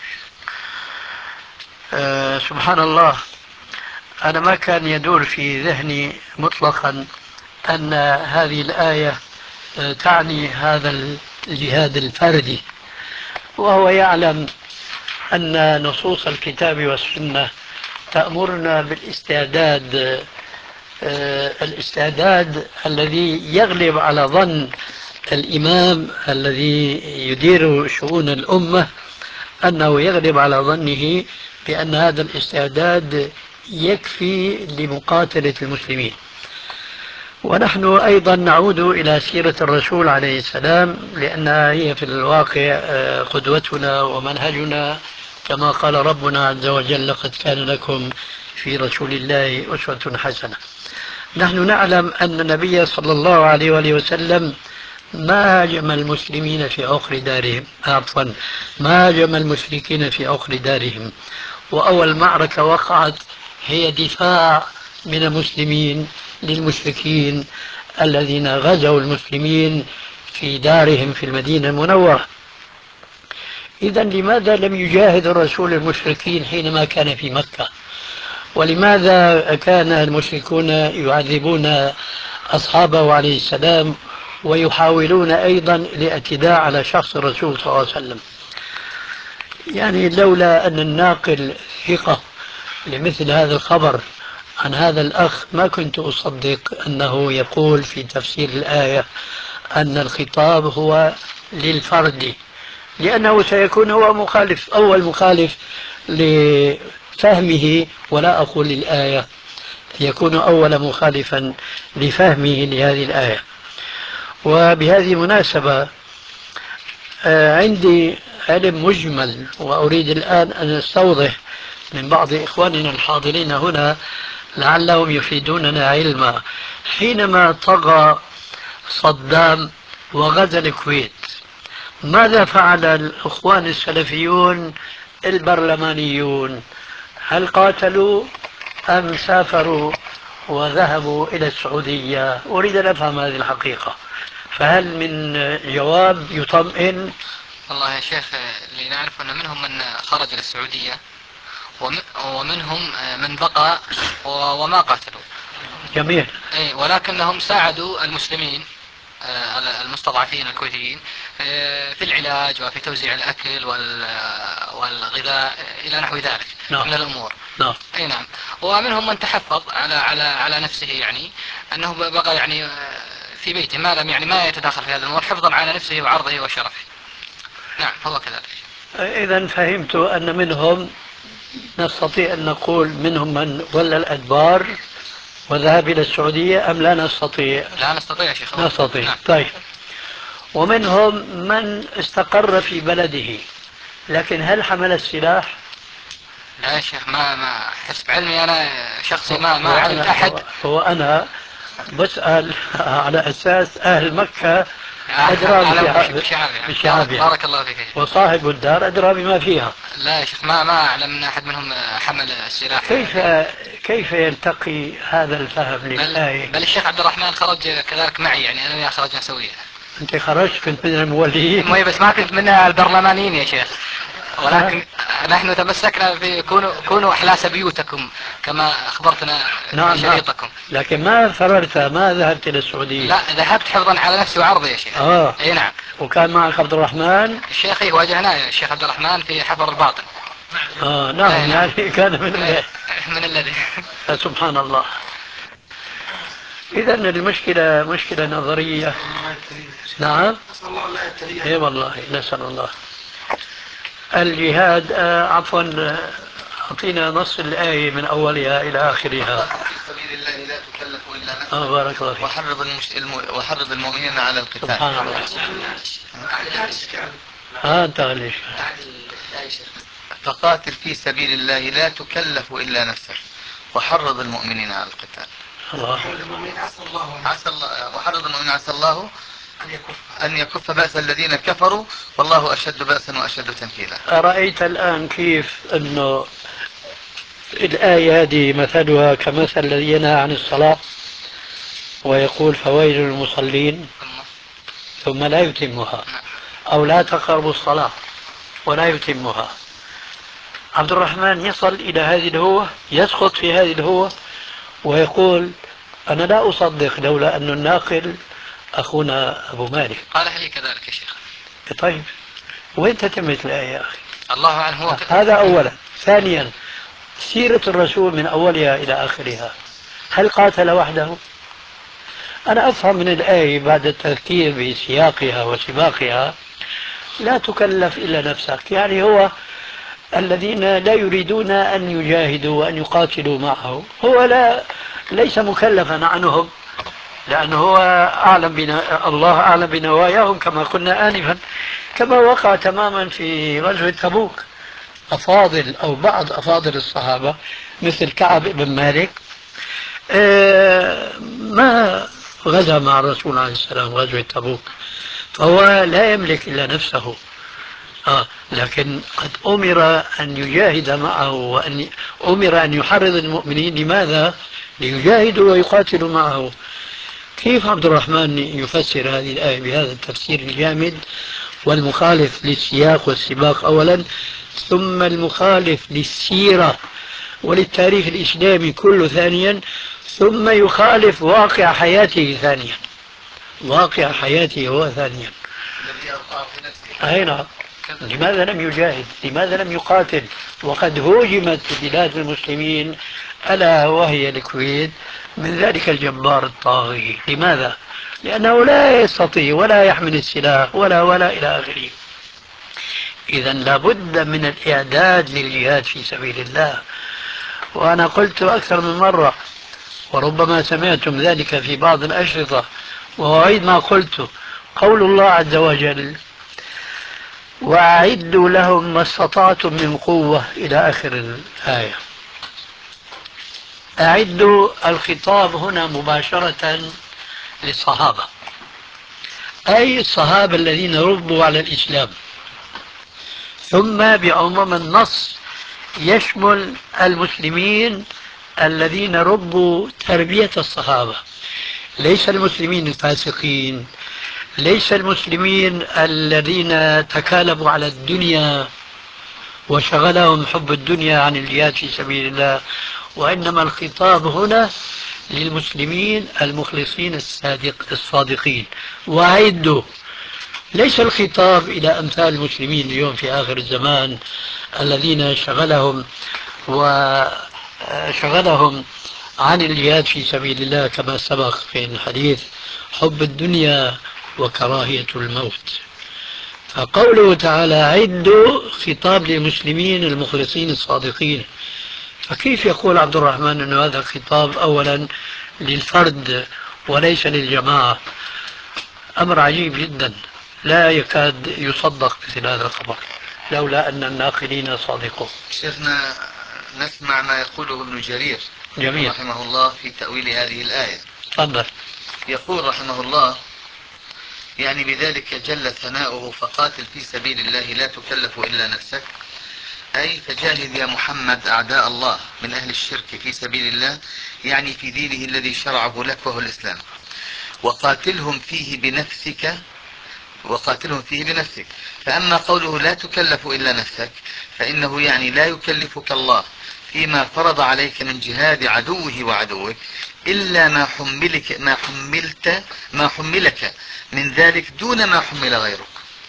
أه سبحان الله. أنا ما كان يدور في ذهني مطلقا أن هذه الآية تعني هذا الجهاد الفردي، وهو يعلم أن نصوص الكتاب والسنة تأمرنا بالاستعداد، الاستعداد الذي يغلب على ظن الإمام الذي يدير شؤون الأمة، أنه يغلب على ظنه بأن هذا الاستعداد يكفي لمقاتلة المسلمين. ونحن أيضا نعود إلى سيرة الرسول عليه السلام، لأنها هي في الواقع قدوتنا ومنهجنا، كما قال ربنا عز وجل: لقد كان لكم في رسول الله أسوة حسنة. نحن نعلم أن النبي صلى الله عليه وآله وسلم ما هاجم المسلمين في عقر دارهم، عفوا ما هاجم المشركين في عقر دارهم، وأول معركة وقعت هي دفاع من المسلمين للمشركين الذين غزوا المسلمين في دارهم في المدينة المنورة. إذا لماذا لم يجاهد الرسول المشركين حينما كان في مكة؟ ولماذا كان المشركون يعذبون أصحابه عليه السلام ويحاولون أيضا الاعتداء على شخص الرسول صلى الله عليه وسلم؟ يعني لولا أن الناقل ثقة لمثل هذا الخبر عن هذا الأخ ما كنت أصدق أنه يقول في تفسير الآية أن الخطاب هو للفرد، لأنه سيكون هو مخالف، أول مخالف لفهمه، ولا أقول للآية، يكون أول مخالفا لفهمه لهذه الآية. وبهذه المناسبة عندي علم مجمل، وأريد الآن أن أستوضح من بعض إخواننا الحاضرين هنا لعلهم يفيدوننا علما. حينما طغى صدام وغزا الكويت، ماذا فعل الإخوان السلفيون البرلمانيون؟ هل قاتلوا أم سافروا وذهبوا إلى السعودية؟ أريد أن أفهم هذه الحقيقة، فهل من جواب يطمئن؟ والله يا شيخ اللي نعرف أن منهم من خرج للسعودية ومنهم من بقى وما قاتلوا. جميل. أي ولكنهم ساعدوا المسلمين المستضعفين الكويتيين في العلاج وفي توزيع الأكل والغذاء إلى نحو ذلك نعم. من الأمور. نعم. أي نعم. ومنهم من تحفظ على على على نفسه، يعني أنه بقى يعني في بيته، ما لم يعني ما يتداخل في هذا الأمور حفظا على نفسه وعرضه وشرفه. نعم هو كذلك. إذا فهمت أن منهم نستطيع أن نقول منهم من ولى الأدبار وذهب إلى السعودية، أم لا نستطيع؟ لا نستطيع يا شيخ. نستطيع. نعم. طيب. ومنهم من استقر في بلده، لكن هل حمل السلاح؟ لا يا شيخ، ما ما حسب علمي أنا شخصي ما ما علمت أحد. هو أنا بسأل على أساس أهل مكة أدرى بشعابها، بارك الله فيك. وصاحب الدار أدرى بما فيها. لا يا شيخ، ما ما أعلم أحد منهم حمل السلاح. كيف كيف يلتقي هذا الفهم للآية؟ بل الشيخ عبد الرحمن خرج كذلك معي، يعني أنا وياه خرجنا سويا. أنت خرجت كنت من الموليين؟ مي بس ما كنت من البرلمانيين يا شيخ، ولكن نحن تمسكنا في كونوا كونوا أحلاس بيوتكم كما أخبرتنا نعم في نعم. شريطكم. لكن ما فررت، ما ذهبت إلى السعودية. لا، ذهبت حفظا على نفسي وعرضي يا شيخ. آه. اي نعم. وكان معك عبد الرحمن؟ الشيخ واجهناه الشيخ عبد الرحمن في حفر الباطن. آه نعم. أي نعم. يعني كان من أي من الذي سبحان الله. إذا المشكلة مشكلة نظرية. نعم. اي والله نسأل الله. الجهاد آه عفوا آه، أعطينا نص الآية من أولها إلى آخرها. في سبيل الله لا تكلف إلا نفسك. آه بارك الله فيك. وحرض المش... الم... وحرض المؤمنين على القتال. سبحان الله. ها أنت غليش. فقاتل في سبيل الله لا تكلف إلا نفسك وحرض المؤمنين على القتال. الله. عسى الله وحرض المؤمنين عسى الله أن يكف بأس الذين كفروا والله أشد بأسا وأشد تنكيلا. أرأيت الآن كيف أنه الآية هذه مثلها كمثل الذي ينهى عن الصلاة ويقول فويل للمصلين ثم لا يتمها، أو لا تقربوا الصلاة ولا يتمها. عبد الرحمن يصل إلى هذه الهوة، يسقط في هذه الهوة ويقول أنا لا أصدق لولا أن الناقل أخونا أبو مالك. قال لي كذلك يا شيخ. طيب وين تتمة الآية يا أخي؟ الله أعلم. هو هذا أولا. ثانيا سيرة الرسول من أولها إلى آخرها، هل قاتل وحده؟ أنا أفهم من الآية بعد التذكير بسياقها وسباقها لا تكلف إلا نفسك، يعني هو الذين لا يريدون أن يجاهدوا وأن يقاتلوا معه هو لا ليس مكلفا عنهم، لأنه هو أعلم بنا الله أعلم بنواياهم كما قلنا آنفا، كما وقع تماما في غزوة تبوك. أفاضل أو بعض أفاضل الصحابة مثل كعب بن مالك ما غزا مع الرسول عليه السلام غزوة تبوك، فهو لا يملك إلا نفسه. آه لكن قد أمر أن يجاهد معه وأن أمر أن يحرض المؤمنين. لماذا؟ ليجاهدوا ويقاتلوا معه. كيف عبد الرحمن يفسر هذه الآية بهذا التفسير الجامد والمخالف للسياق والسباق أولا، ثم المخالف للسيرة وللتاريخ الإسلامي كله ثانيا، ثم يخالف واقع حياته ثانيا، واقع حياته هو ثانيا. أي نعم. لماذا لم يجاهد؟ لماذا لم يقاتل وقد هوجمت بلاد المسلمين ألا وهي الكويت من ذلك الجبار الطاغي؟ لماذا؟ لأنه لا يستطيع ولا يحمل السلاح ولا ولا إلى آخره. إذا لابد من الإعداد للجهاد في سبيل الله. وأنا قلت أكثر من مرة وربما سمعتم ذلك في بعض الأشرطة وأعيد ما قلت، قول الله عز وجل وأعدوا لهم ما استطعتم من قوة إلى آخر الآية. أعدوا الخطاب هنا مباشرة للصحابة، أي الصحابة الذين ربوا على الإسلام، ثم بعموم النص يشمل المسلمين الذين ربوا تربية الصحابة، ليس المسلمين الفاسقين، ليس المسلمين الذين تكالبوا على الدنيا وشغلهم حب الدنيا عن الجهاد في سبيل الله، وإنما الخطاب هنا للمسلمين المخلصين الصادق الصادقين. وأعدوا، ليس الخطاب إلى أمثال المسلمين اليوم في آخر الزمان الذين شغلهم وشغلهم عن الجهاد في سبيل الله كما سبق في الحديث حب الدنيا وكراهية الموت. فقوله تعالى عدوا خطاب للمسلمين المخلصين الصادقين، فكيف يقول عبد الرحمن أن هذا الخطاب أولا للفرد وليس للجماعة؟ أمر عجيب جدا لا يكاد يصدق مثل هذا الخبر لولا أن الناقلين صادقون. شيخنا نسمع ما يقوله ابن جرير جميل رحمه الله في تأويل هذه الآية. تفضل. يقول رحمه الله يعني بذلك جل ثناؤه فقاتل في سبيل الله لا تكلف إلا نفسك، أي فجاهد يا محمد أعداء الله من أهل الشرك في سبيل الله، يعني في دينه الذي شرعه لك وهو الإسلام، وقاتلهم فيه بنفسك وقاتلهم فيه بنفسك. فأما قوله لا تكلف إلا نفسك فإنه يعني لا يكلفك الله فيما فرض عليك من جهاد عدوه وعدوك إلا ما حملك ما حملت ما حملك من ذلك دون ما حمل غيرك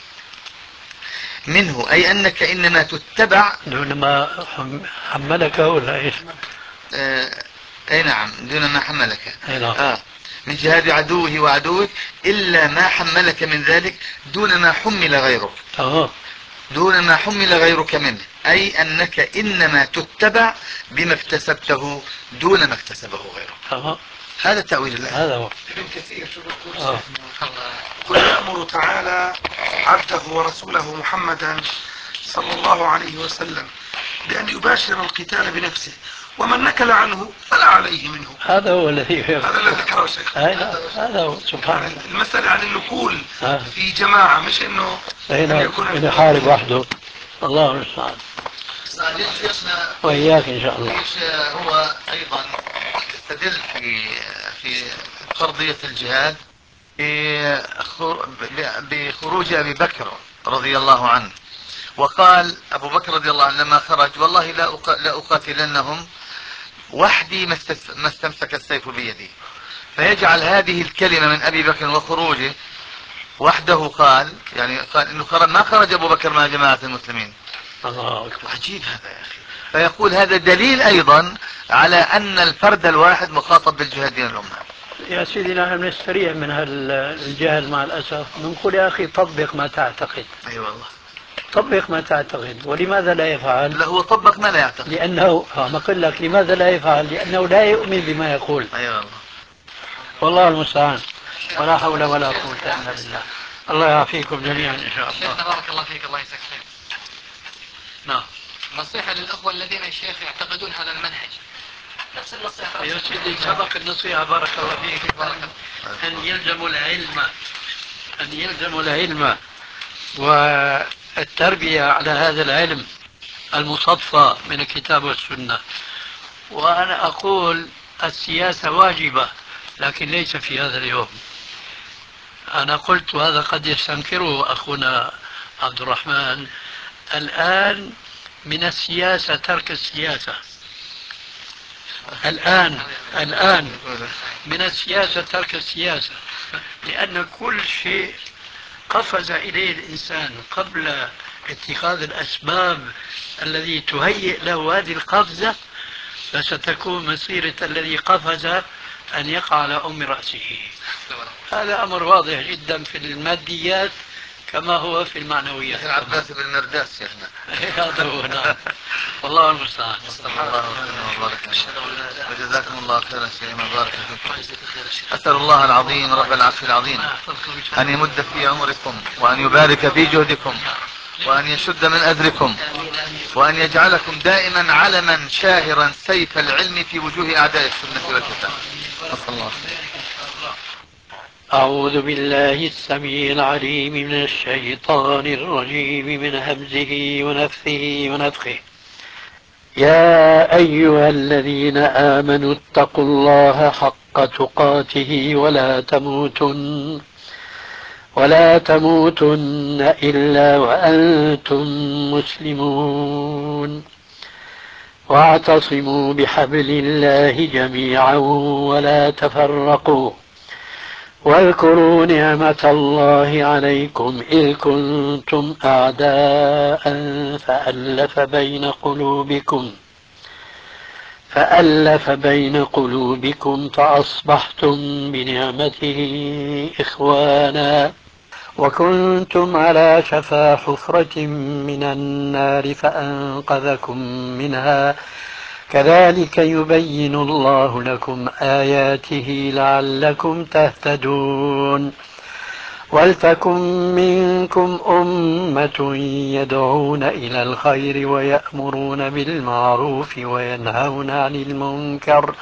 منه، أي أنك إنما تتبع دون ما حملك ولا إيش؟ آه أي نعم، دون ما حملك أي نعم. آه من جهاد عدوه وعدوك إلا ما حملك من ذلك دون ما حمل غيرك تمام. دون ما حمل غيرك منه، أي أنك إنما تتبع بما اكتسبته دون ما اكتسبه غيرك. تمام. هذا تأويل الله. هذا هو. ابن كثير شو بيقول؟ آه. قل يأمر تعالى عبده ورسوله محمدا صلى الله عليه وسلم بأن يباشر القتال بنفسه، ومن نكل عنه فلا عليه منه. هذا هو الذي هذا الذي ذكره الشيخ. هذا هو سبحان يعني الله. المسألة عن النقول آه. في جماعة، مش انه أين يكون إنه حارب وحده. الله المستعان. وإياك إن شاء الله. ليش هو أيضا يستدل في في فرضية الجهاد بخروج أبي بكر رضي الله عنه، وقال أبو بكر رضي الله عنه لما خرج والله لا لا أقاتلنهم وحدي ما استمسك السيف بيدي، فيجعل هذه الكلمة من أبي بكر وخروجه وحده، قال يعني قال إنه خرج ما خرج أبو بكر مع جماعة المسلمين. الله أكبر. عجيب هذا يا أخي. فيقول هذا دليل أيضا على أن الفرد الواحد مخاطب بالجهاد دين الأمة. يا سيدي نحن نستريح من هالجهل مع الأسف، نقول يا أخي طبق ما تعتقد. أي أيوة والله. طبق ما تعتقد. ولماذا لا يفعل؟ لا هو طبق ما لا يعتقد. لأنه ما أقول لك لماذا لا يفعل؟ لأنه لا يؤمن بما يقول. أي أيوة والله. والله المستعان. ولا حول ولا قوة إلا بالله. الله يعافيكم جميعا إن شاء الله. شيخنا بارك الله فيك، الله يجزاك خير. نعم. نصيحة للأخوة الذين يا شيخ يعتقدون هذا المنهج. نفس النصيحة. يا سيدي سبق النصيحة بارك الله فيك أن يلزموا العلم أن يلزموا العلم والتربية على هذا العلم المصفى من الكتاب والسنة. وأنا أقول السياسة واجبة لكن ليس في هذا اليوم. أنا قلت وهذا قد يستنكره أخونا عبد الرحمن، الآن من السياسة ترك السياسة. الآن الآن من السياسة ترك السياسة، لأن كل شيء قفز إليه الإنسان قبل اتخاذ الأسباب الذي تهيئ له هذه القفزة، فستكون مسيرة الذي قفز أن يقع على أم رأسه. هذا أمر واضح جدا في الماديات كما هو في المعنويات. العباس بن مرداس شيخنا. هذا هو. نعم. والله المستعان. وجزاكم الله خيرا شيخنا، بارك فيكم. أسأل الله العظيم رب العرش العظيم أن يمد في عمركم وأن يبارك في جهدكم وأن يشد من أذركم وأن يجعلكم دائما علما شاهرا سيف العلم في وجوه أعداء السنة والكتاب. صلى الله عليه وسلم. أعوذ بالله السميع العليم من الشيطان الرجيم من همزه ونفثه ونفخه. يا أيها الذين آمنوا اتقوا الله حق تقاته ولا تموتن ولا تموتن إلا وأنتم مسلمون، واعتصموا بحبل الله جميعا ولا تفرقوا، واذكروا نعمة الله عليكم إذ كنتم أعداء فألف بين قلوبكم فألف بين قلوبكم فأصبحتم بنعمته إخوانا، وكنتم على شفا حفرة من النار فأنقذكم منها، كذلك يبين الله لكم آياته لعلكم تهتدون. ولتكن منكم أمة يدعون إلى الخير ويأمرون بالمعروف وينهون عن المنكر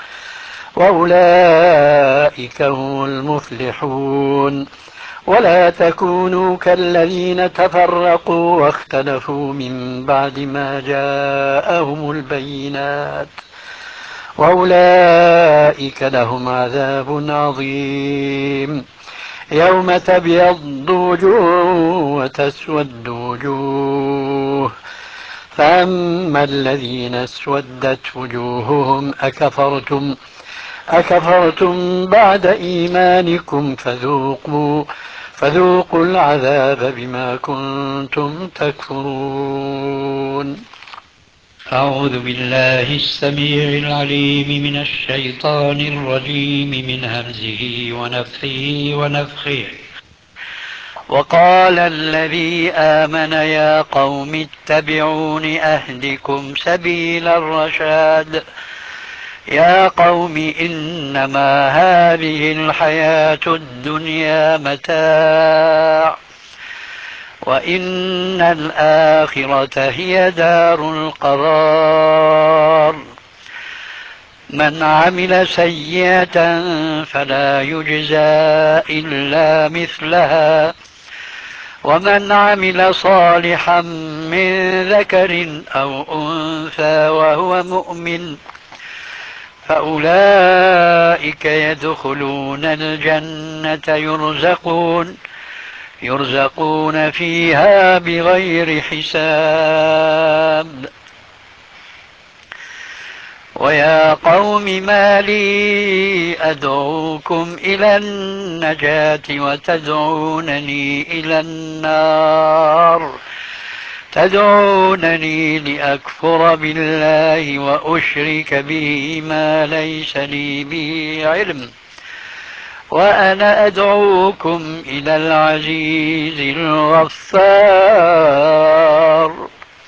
وأولئك هم المفلحون. ولا تكونوا كالذين تفرقوا واختلفوا من بعد ما جاءهم البينات وأولئك لهم عذاب عظيم. يوم تبيض وجوه وتسود وجوه، فأما الذين اسودت وجوههم أكفرتم أكفرتم بعد إيمانكم فذوقوا فذوقوا العذاب بما كنتم تكفرون. أعوذ بالله السميع العليم من الشيطان الرجيم من همزه ونفثه ونفخه. وقال الذي آمن يا قوم اتبعون أهدكم سبيل الرشاد. يا قوم إنما هذه الحياة الدنيا متاع وإن الآخرة هي دار القرار. من عمل سيئة فلا يجزى إلا مثلها ومن عمل صالحا من ذكر أو أنثى وهو مؤمن فأولئك يدخلون الجنة يرزقون يرزقون فيها بغير حساب. ويا قوم ما لي أدعوكم إلى النجاة وتدعونني إلى النار تدعونني لأكفر بالله وأشرك به ما ليس لي به علم وأنا أدعوكم إلى العزيز الغفار.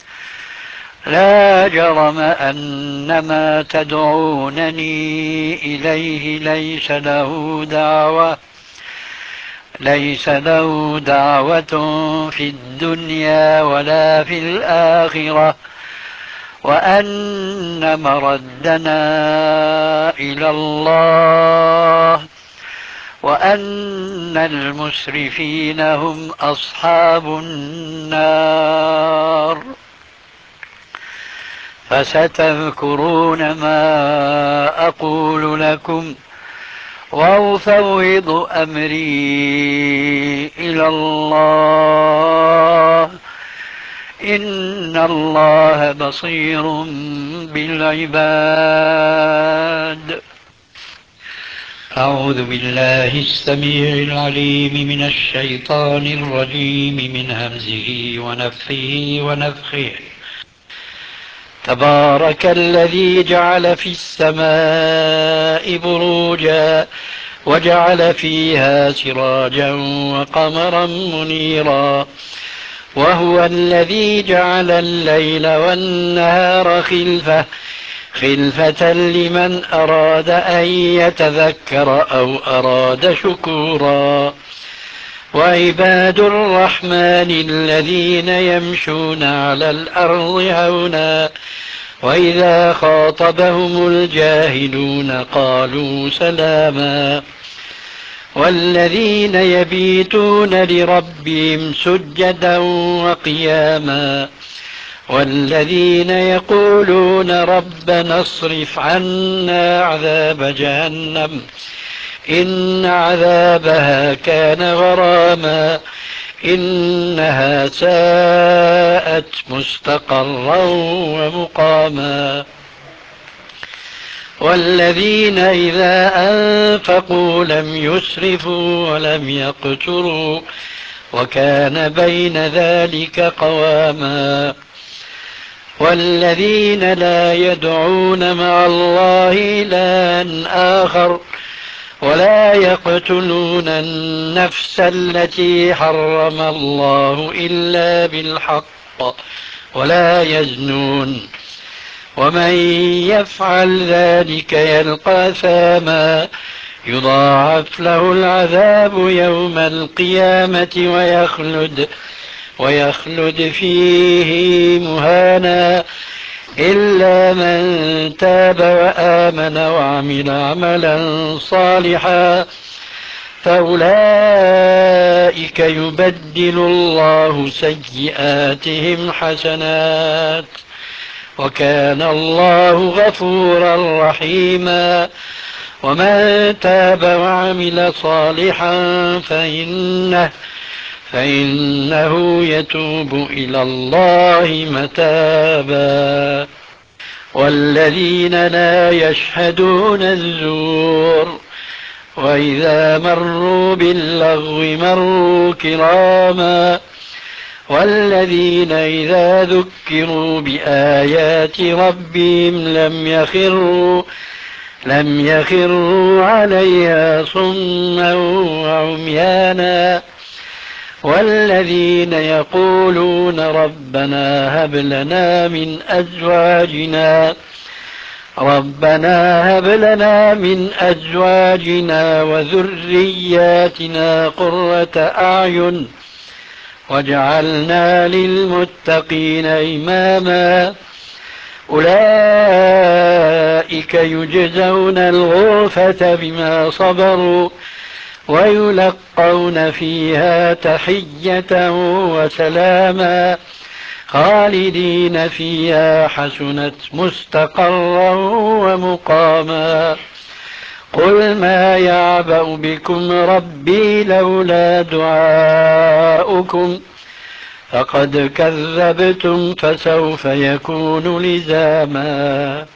لا جرم أن ما تدعونني إليه ليس له دعوة ليس له دعوة في الدنيا ولا في الآخرة وأن مردنا إلى الله وأن المسرفين هم أصحاب النار. فستذكرون ما أقول لكم وأفوض أمري إلى الله إن الله بصير بالعباد. أعوذ بالله السميع العليم من الشيطان الرجيم من همزه ونفخه ونفخه. تبارك الذي جعل في السماء بروجا وجعل فيها سراجا وقمرا منيرا وهو الذي جعل الليل والنهار خلفة خلفة لمن أراد أن يتذكر أو أراد شكورا. وعباد الرحمن الذين يمشون على الأرض هونا وإذا خاطبهم الجاهلون قالوا سلاما. والذين يبيتون لربهم سجدا وقياما والذين يقولون ربنا اصرف عنا عذاب جهنم إن عذابها كان غراما إنها ساءت مستقرا ومقاما. والذين إذا أنفقوا لم يسرفوا ولم يقتروا وكان بين ذلك قواما. والذين لا يدعون مع الله إلها آخر ولا يقتلون النفس التي حرم الله إلا بالحق ولا يزنون ومن يفعل ذلك يلقى أثاما يضاعف له العذاب يوم القيامة ويخلد ويخلد فيه مهانا إلا من تاب وآمن وعمل عملا صالحا فأولئك يبدل الله سيئاتهم حسنات وكان الله غفورا رحيما. ومن تاب وعمل صالحا فإنه فإنه يتوب إلى الله متابا. والذين لا يشهدون الزور وإذا مروا باللغو مروا كراما. والذين إذا ذكروا بآيات ربهم لم يخروا لم يخروا عليها صما وعميانا. والذين يقولون ربنا هب لنا من أزواجنا ربنا هب لنا من أزواجنا وذرياتنا قرة أعين واجعلنا للمتقين إماما. أولئك يجزون الغرفة بما صبروا ويلقون فيها تحية وسلاما خالدين فيها حسنت مستقرا ومقاما. قل ما يعبأ بكم ربي لولا دعاؤكم فقد كذبتم فسوف يكون لزاما.